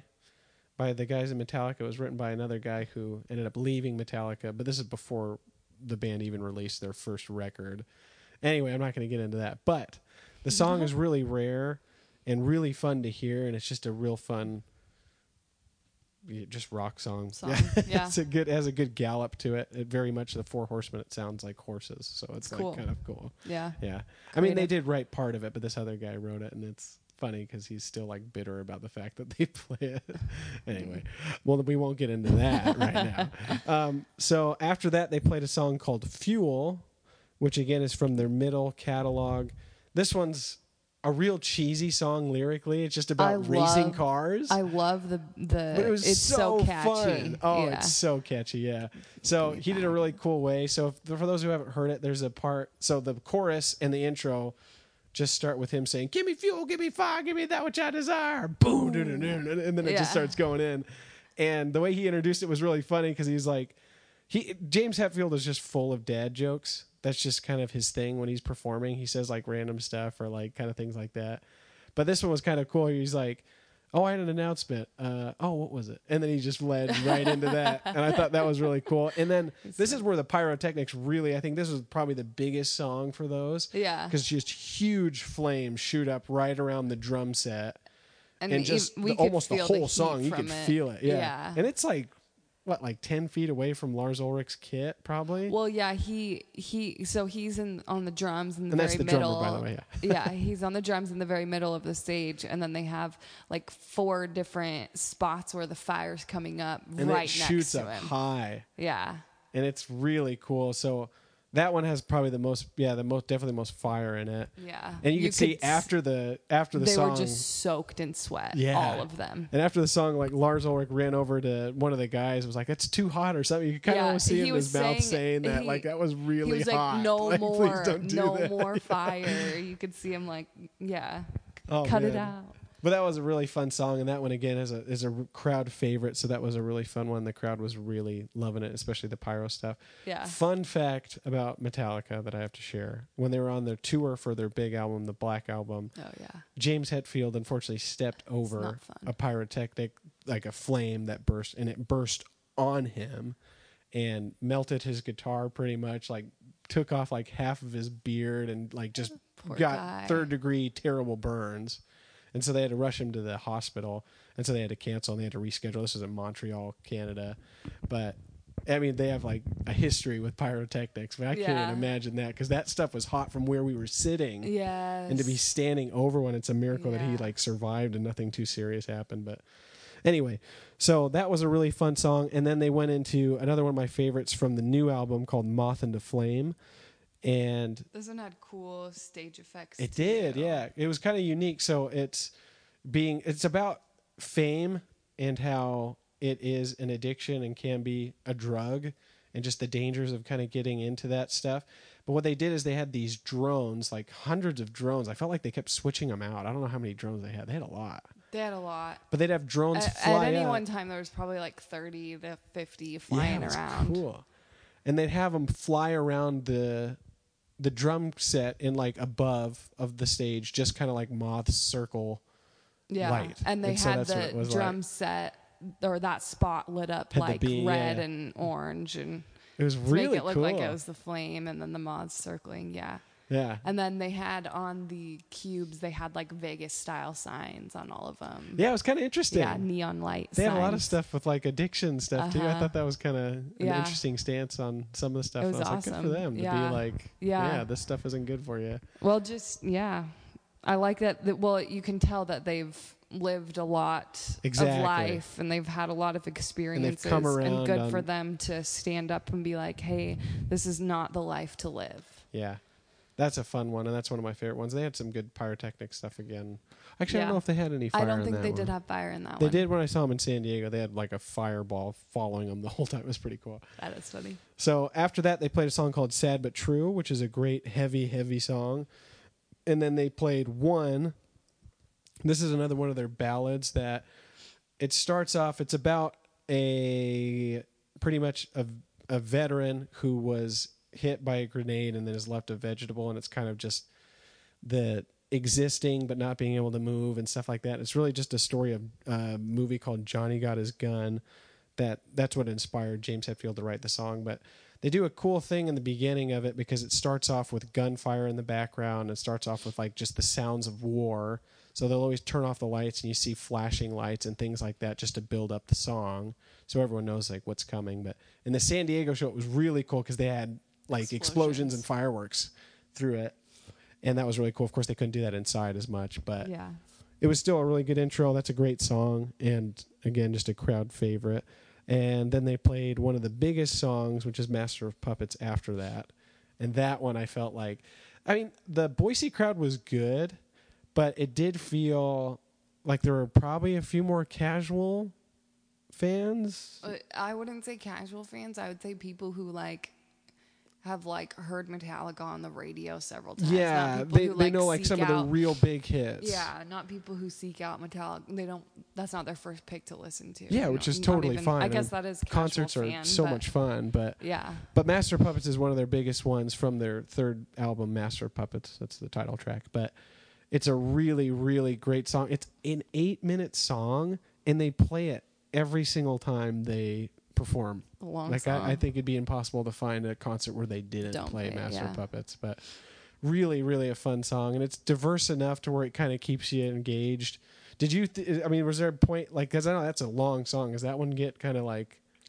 by the guys in Metallica. It was written by another guy who ended up leaving Metallica. But this is before the band even released their first record. Anyway, I'm not going to get into that. But the song is really rare and really fun to hear, and it's just a real fun, yeah, just rock song. Song, Yeah, yeah. it's a good it has a good gallop to it. It very much the Four Horsemen. It sounds like horses, so it's, It's like cool. kind of cool. Yeah. Yeah, I mean they Creative. did write part of it, but this other guy wrote it, and it's funny because he's still like bitter about the fact that they play it. Anyway, well we won't get into that right now. Um, so after that, they played a song called "Fuel," which again is from their middle catalog. This one's a real cheesy song lyrically. It's just about I racing love- cars. I love the the. But it was it's so, so, catchy. fun. Oh, yeah. it's so catchy, yeah. So Give me he did a five. really cool way. So if, for those who haven't heard it, there's a part. So the chorus and the intro just start with him saying, "Give me fuel, give me fire, give me that which I desire." Boom, doo, doo, doo, doo, and then it Yeah. just starts going in. And the way he introduced it was really funny because he's like, he James Hetfield is just full of dad jokes. That's just kind of his thing when he's performing. He says like random stuff or like kind of things like that. But this one was kind of cool. He's like, "Oh, I had an announcement. Uh, oh, what was it?" And then he just led right into that. And I thought that was really cool. And then this is where the pyrotechnics really, I think this was probably the biggest song for those. Yeah. Because just huge flames shoot up right around the drum set. And, the- just we the, could almost the feel whole heat song, you from could it. feel it. Yeah. Yeah. And it's like what, like ten feet away from Lars Ulrich's kit, probably. Well, yeah, he he. So he's in on the drums in the and very that's the middle. drummer, by the way. Yeah. Yeah, he's on the drums in the very middle of the stage, and then they have like four different spots where the fire's coming up and right it shoots next to up him. high, Yeah, and it's really cool. So that one has probably the most, yeah, the most definitely the most fire in it. yeah. And you, You can see could s- after the after the they song, were just soaked in sweat, Yeah. all of them. and after the song, like Lars Ulrich ran over to one of the guys, was like, "It's too hot" or something. You kind of Yeah, almost see he in was his mouth saying- saying that, he- like that was really He was hot. like, "No Like, please more, don't do no that." more fire." You could see him like, "Yeah, Oh, cut it man. out." But that was a really fun song, and that one again is a is a crowd favorite. So that was a really fun one. The crowd was really loving it, especially the pyro stuff. Yeah. Fun fact about Metallica that I have to share: when they were on their tour for their big album, the Black Album, Oh yeah. James Hetfield unfortunately stepped over not fun. a pyrotechnic, like a flame that burst, and it burst on him and melted his guitar pretty much, like took off like half of his beard, and like just Poor got guy. third degree terrible burns. And so they had to rush him to the hospital, and so they had to cancel and they had to reschedule. This was in Montreal, Canada. But I mean, they have like a history with pyrotechnics, but I can't Yeah. even imagine that, because that stuff was hot from where we were sitting. Yes. And to be standing over one, it's a miracle that he Yeah. like survived and nothing too serious happened. But anyway, so that was a really fun song. And then they went into another one of my favorites from the new album called Moth into Flame. And This one had cool stage effects. it did, too. yeah. It was kind of unique. So it's being it's about fame and how it is an addiction and can be a drug, and just the dangers of kind of getting into that stuff. But what they did is they had these drones, like hundreds of drones. I felt like they kept switching them out. I don't know how many drones they had. They had a lot. They had a lot. But they'd have drones At, fly at any up. one time, there was probably like thirty to fifty flying yeah, it was around. Cool. And they'd have them fly around the the drum set in like above of the stage, just kind of like moths circle. Yeah, light. and they And so had that's what it the was drum like. set or that spot lit up Had the like beam, red yeah. and orange, and It was to really make it look cool. like it was the flame, and then the moths circling. Yeah. Yeah. And then they had on the cubes, they had like Vegas style signs on all of them. Yeah, it was kind of interesting. Yeah, neon light. They had a lot of signs. stuff with like addiction stuff too. I Uh-huh. thought that was kind of an Yeah. interesting stance on some of the stuff. It was And I was like, awesome. good for them to Yeah. be like, Yeah. yeah, this stuff isn't good for you. Well, just yeah, I like that. that well, you can tell that they've lived a lot Exactly. of life, and they've had a lot of experiences, come around good on- for them to stand up and be like, "Hey, this is not the life to live." Yeah. That's a fun one, and that's one of my favorite ones. They had some good pyrotechnic stuff again. Actually, I Yeah. don't know if they had any fire I don't in think that they one. did have fire in that They one. did when I saw them in San Diego. They had like a fireball following them the whole time. It was pretty cool. That is funny. So after that, they played a song called Sad But True, which is a great, heavy, heavy song. And then they played One. This is another one of their ballads that it starts off, it's about a pretty much a, a veteran who was hit by a grenade and then is left a vegetable, and it's kind of just the existing but not being able to move and stuff like that. It's really just a story of a movie called Johnny Got His Gun. That that's what inspired James Hetfield to write the song. But they do a cool thing in the beginning of it, because it starts off with gunfire in the background. It starts off with like just the sounds of war. So they'll always turn off the lights and you see flashing lights and things like that just to build up the song, so everyone knows like what's coming. But in the San Diego show, it was really cool because they had like explosions. Explosions. and fireworks through it, and that was really cool. Of course, they couldn't do that inside as much, but Yeah. it was still a really good intro. That's a great song, and again, just a crowd favorite. And then they played one of the biggest songs, which is Master of Puppets, after that. And that one I felt like, I mean, the Boise crowd was good, but it did feel like there were probably a few more casual fans. Uh, I wouldn't say casual fans. I would say people who like have like heard Metallica on the radio several times. Yeah, not people they, who, they know like seek some of the out- real big hits. Yeah, not people who seek out Metallica. They don't. That's not their first pick to listen to. Yeah, you which know, is not totally even- fine. I I guess mean, that is casual Concerts are fan, so but much fun, but Yeah, But Master of Puppets is one of their biggest ones from their third album, Master of Puppets. That's the title track. But it's a really, really great song. It's an eight-minute song, and they play it every single time they perform. a long Like song. I, I think it'd be impossible to find a concert where they didn't Don't play play it, Master of yeah. Puppets. But really, really a fun song, and it's diverse enough to where it kind of keeps you engaged. Did you? Th- I mean, was there a point like, because I know that's a long song. Does that one get kind of like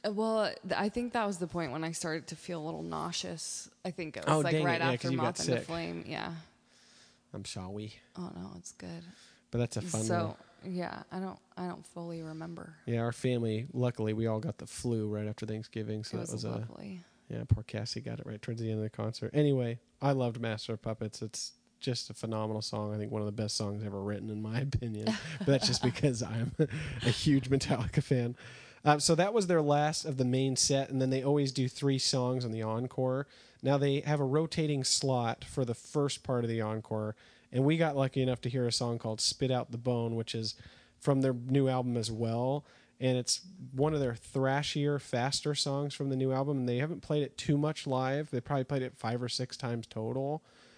Uh, Well, th- I think that was the point when I started to feel a little nauseous. I think it was Oh, like dang right it, yeah, after 'cause you got Moth and the sick. Flame. Yeah. I'm sorry. Oh no, it's good. But that's a fun one. So yeah, I don't I don't fully remember. Yeah, our family, luckily, we all got the flu right after Thanksgiving. So it that was, was a. lovely. Yeah, poor Cassie got it right towards the end of the concert. Anyway, I loved Master of Puppets. It's just a phenomenal song. I think one of the best songs ever written, in my opinion. But that's just because I'm a huge Metallica fan. Um, so that was their last of the main set, and then they always do three songs on the encore. Now they have a rotating slot for the first part of the encore, and we got lucky enough to hear a song called Spit Out the Bone, which is from their new album as well. And it's one of their thrashier, faster songs from the new album. And they haven't played it too much live. They probably played it five or six times total.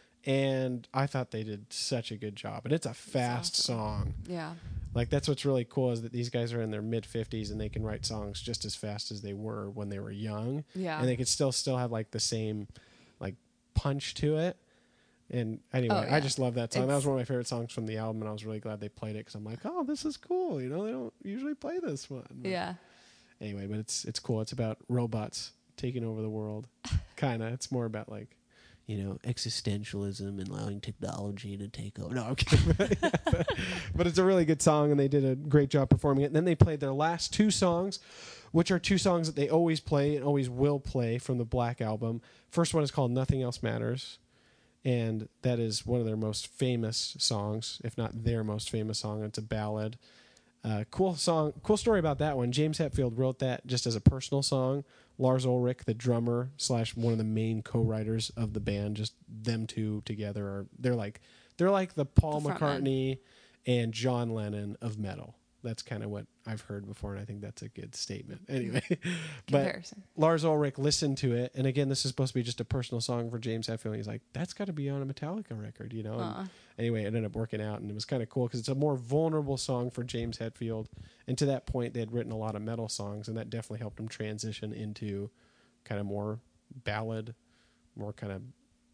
And I thought they did such a good job. And it's a fast awesome. song. Yeah. Like, that's what's really cool is that these guys are in their mid-fifties and they can write songs just as fast as they were when they were young. Yeah. And they could still still have, like, the same, like, punch to it. And anyway, Oh, yeah. I just love that song. It's, that was one of my favorite songs from the album, and I was really glad they played it because I'm like, oh, this is cool. You know, they don't usually play this one. But yeah. anyway, but it's it's cool. It's about robots taking over the world. Kind of. It's more about, like, you know, existentialism and allowing technology to take over. No, I'm kidding. but, but it's a really good song, and they did a great job performing it. And then they played their last two songs, which are two songs that they always play and always will play from the Black Album. First one is called Nothing Else Matters. And that is one of their most famous songs, if not their most famous song. It's a ballad. Uh, cool song. Cool story about that one. James Hetfield wrote that just as a personal song. Lars Ulrich, the drummer slash one of the main co-writers of the band, just them two together are they're like they're like the Paul The McCartney and John Lennon of metal. That's kind of what I've heard before, and I think that's a good statement. Anyway, but Comparison. Lars Ulrich listened to it, and again, this is supposed to be just a personal song for James Hetfield. He's like, that's got to be on a Metallica record, you know? And Uh-uh. anyway, it ended up working out, and it was kind of cool because it's a more vulnerable song for James Hetfield. And to that point, they had written a lot of metal songs, and that definitely helped him transition into kind of more ballad, more kind of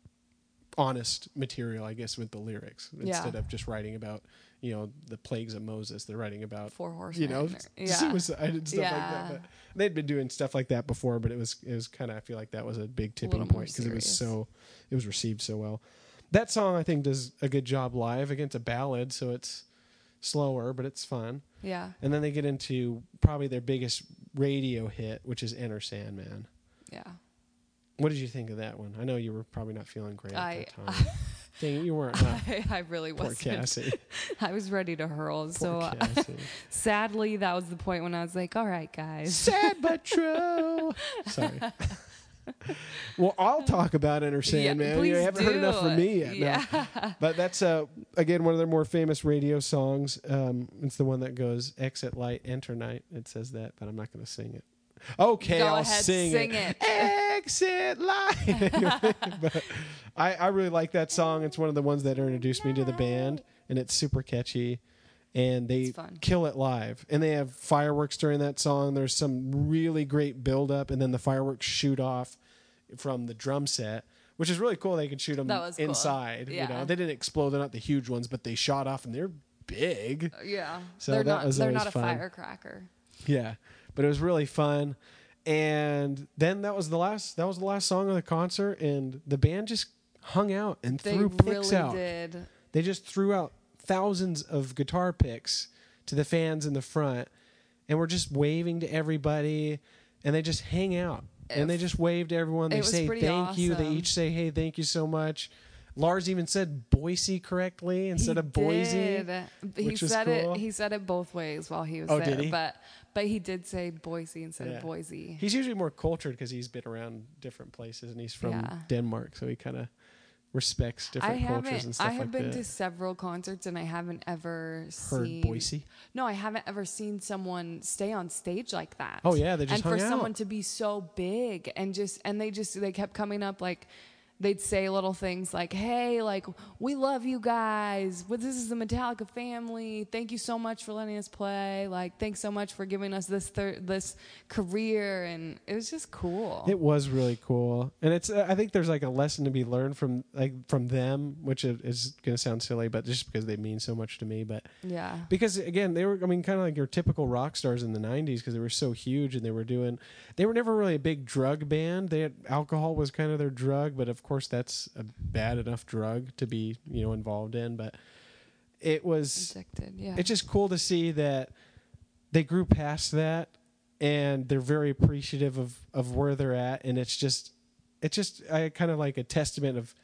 honest material, I guess, with the lyrics Yeah. instead of just writing about, you know, the plagues of Moses. They're writing about Four Horsemen. you know, or- yeah. suicide and stuff Yeah. like that. But they'd been doing stuff like that before, but it was it was kind of I feel like that was a big tipping little more point because it was serious. so it was received so well. That song I think does a good job live. Again, it's a ballad, so it's slower, but it's fun. Yeah. And then they get into probably their biggest radio hit, which is Enter Sandman. Yeah. What did you think of that one? I know you were probably not feeling great I- at that time. Dang it, you weren't. Huh? I, I really Poor wasn't. Cassie. I was ready to hurl. Poor so uh, Cassie. sadly, that was the point when I was like, all right, guys. Sad but true. Sorry. Well, I'll talk about Enter Sandman. please you haven't heard enough from me yet. no. Yeah. But that's, uh, again, one of their more famous radio songs. Um, it's the one that goes, exit light, enter night. It says that, but I'm not going to sing it. Okay, Go I'll ahead, sing, sing it. it. Exit light. But I, I really like that song. It's one of the ones that introduced me to the band, and it's super catchy. And they It's fun. kill it live. And they have fireworks during that song. There's some really great build-up, and then the fireworks shoot off from the drum set, which is really cool. They could shoot them That was cool. inside. You Yeah. know, they didn't explode. They're not the huge ones, but they shot off, and they're big. Yeah. So they're that not, was they're always not a fun. firecracker. Yeah, but it was really fun. And then that was the last. That was the last song of the concert, and the band just hung out and They threw picks really out. did. They just threw out thousands of guitar picks to the fans in the front, and we're just waving to everybody, and they just hang out. And they just wave to everyone. They It was say pretty thank you. They awesome. each say, hey, thank you so much. Lars even said Boise correctly instead he of Boise. Did. He which was said cool. it. He said it both ways while he was Oh, there. did he? But but he did say Boise instead Yeah. of Boise. He's usually more cultured because he's been around different places, and he's from Yeah. Denmark, so he kind of respects I different cultures and haven't. stuff I have like been that. to several concerts and I haven't ever Heard seen Boise. No, I haven't ever seen someone stay on stage like that. Oh, yeah, they just and for hung out. someone to be so big and just and they just they kept coming up like they'd say little things like, hey, like, we love you guys. Well, this is the Metallica family. Thank you so much for letting us play. Like, thanks so much for giving us this thir- this career. And it was just cool. It was really cool. And it's, uh, I think there's like a lesson to be learned from like from them, which is going to sound silly, but just because they mean so much to me. But yeah. Because again, they were, I mean, kind of like your typical rock stars in the nineties because they were so huge and they were doing, they were never really a big drug band. They had, alcohol was kind of their drug, but of course, Of course, that's a bad enough drug to be, you know, involved in. But it was, addicted. Yeah, it's just cool to see that they grew past that, and they're very appreciative of of where they're at. And it's just, it's just, I kind of like a testament of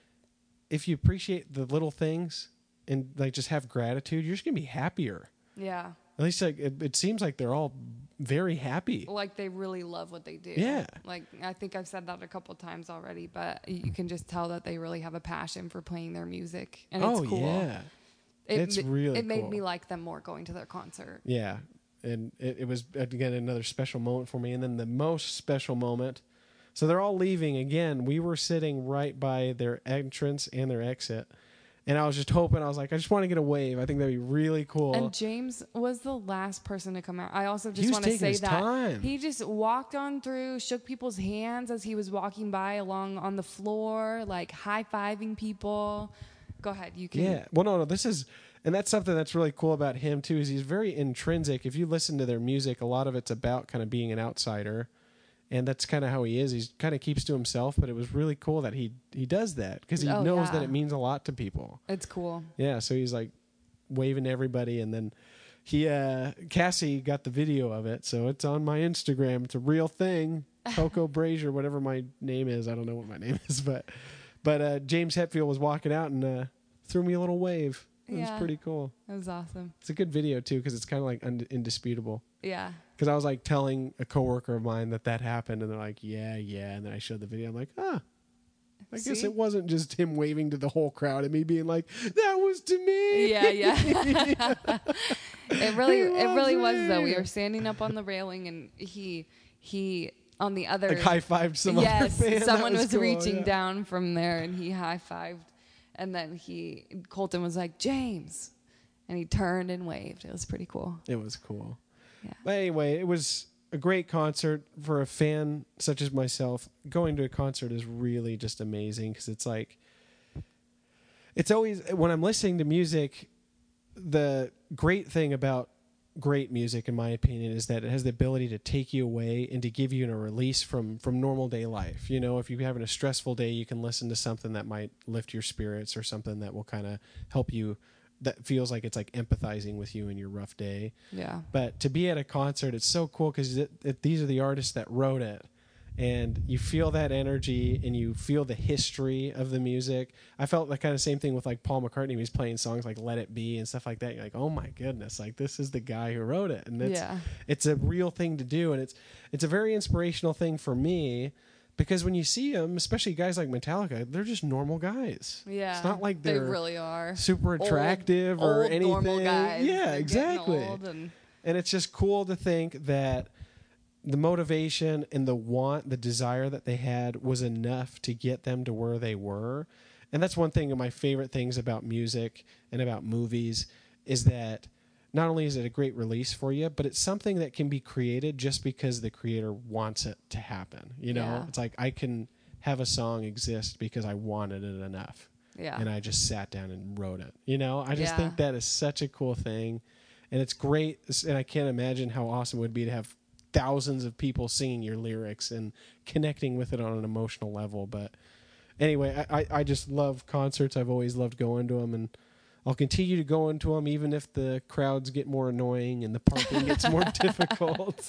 if you appreciate the little things and like just have gratitude, you're just gonna be happier. Yeah. At least like it, it seems like they're all very happy. Like they really love what they do. Yeah. Like I think I've said that a couple times already, but you can just tell that they really have a passion for playing their music, and it's oh cool. yeah, It, it's really It made cool. me like them more going to their concert. Yeah, and it, it was again another special moment for me. And then the most special moment. So they're all leaving again. We were sitting right by their entrance and their exit. And I was just hoping, I was like, I just want to get a wave. I think that'd be really cool. And James was the last person to come out. I also He just was want to taking say his that time. he just walked on through, shook people's hands as he was walking by along on the floor, like high-fiving people. Go ahead, you can. Yeah. Well, no, no, this is, and that's something that's really cool about him too, is he's very intrinsic. If you listen to their music, a lot of it's about kind of being an outsider. And that's kind of how he is. He kind of keeps to himself, but it was really cool that he he does that because he Oh, knows yeah. that it means a lot to people. It's cool. Yeah, so he's like waving to everybody, and then he uh, Cassie got the video of it, so it's on my Instagram. It's a real thing. Coco Brazier, whatever my name is, I don't know what my name is, but but uh, James Hetfield was walking out and uh, threw me a little wave. It Yeah. was pretty cool. It was awesome. It's a good video too because it's kind of like und- indisputable. Yeah. Because I was like telling a coworker of mine that that happened, and they're like, "Yeah, yeah," and then I showed the video. I'm like, "Ah, I See? guess it wasn't just him waving to the whole crowd and me being like, that was to me." Yeah, yeah. it really, He it really was me. though. We were standing up on the railing, and he, he on the other. Like high fived some yes, other fan. someone That was, cool, reaching yeah. down from there, and he high fived, and then he Colton was like James, and he turned and waved. It was pretty cool. It was cool. Yeah. But anyway, it was a great concert for a fan such as myself. Going to a concert is really just amazing because it's like, it's always, when I'm listening to music, the great thing about great music, in my opinion, is that it has the ability to take you away and to give you a release from, from normal day life. You know, if you're having a stressful day, you can listen to something that might lift your spirits or something that will kind of help you, that feels like it's like empathizing with you in your rough day. Yeah. But to be at a concert, it's so cool because it, it, these are the artists that wrote it. And you feel that energy and you feel the history of the music. I felt the kind of same thing with like Paul McCartney. He was playing songs like Let It Be and stuff like that. You're like, oh my goodness, like this is the guy who wrote it. And it's, Yeah. it's a real thing to do. And it's, it's a very inspirational thing for me. Because when you see them, especially guys like Metallica, they're just normal guys. Yeah. It's not like they they're really are super attractive old, or old anything. Normal guys. Yeah, They're exactly. getting old and And it's just cool to think that the motivation and the want, the desire that they had was enough to get them to where they were. And that's one thing of my favorite things about music and about movies is that not only is it a great release for you, but it's something that can be created just because the creator wants it to happen. You know, Yeah. it's like I can have a song exist because I wanted it enough. yeah. And I just sat down and wrote it. You know, I just Yeah. think that is such a cool thing. And it's great. And I can't imagine how awesome it would be to have thousands of people singing your lyrics and connecting with it on an emotional level. But anyway, I, I, I just love concerts. I've always loved going to them. And I'll continue to go into them even if the crowds get more annoying and the parking gets more difficult.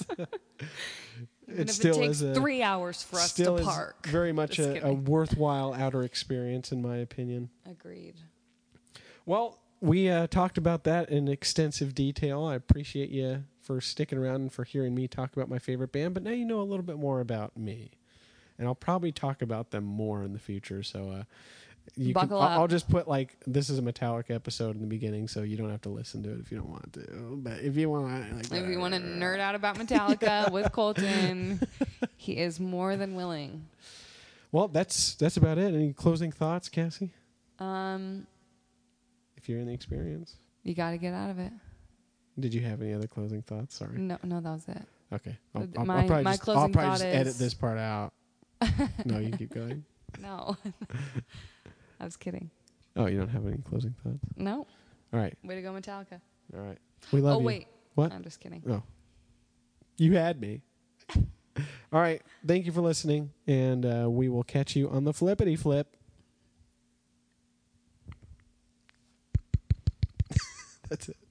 Even it if still it takes is a, three hours for us still to is park. very much Just a, a kidding. worthwhile outer experience, in my opinion. Agreed. Well, we uh, talked about that in extensive detail. I appreciate you for sticking around and for hearing me talk about my favorite band. But now you know a little bit more about me, and I'll probably talk about them more in the future. So, uh, you Buckle can, up. I'll, I'll just put like this is a Metallica episode in the beginning, so you don't have to listen to it if you don't want to. But if you want, like, If you want to nerd out about Metallica with Colton, he is more than willing. Well, that's that's about it. Any closing thoughts, Cassie? Um, If you're in the experience. you got to get out of it. Did you have any other closing thoughts? Sorry. No, no, that was it. Okay. I'll, Uh, I'll, my- I'll probably my just, closing I'll probably thought just is- edit this part out. No, you can keep going. No, I was kidding. Oh, you don't have any closing thoughts? No, All right. way to go, Metallica. All right. We love Oh you. wait, What? I'm just kidding. Oh. You had me. All right. Thank you for listening, and uh, we will catch you on the flippity flip. That's it.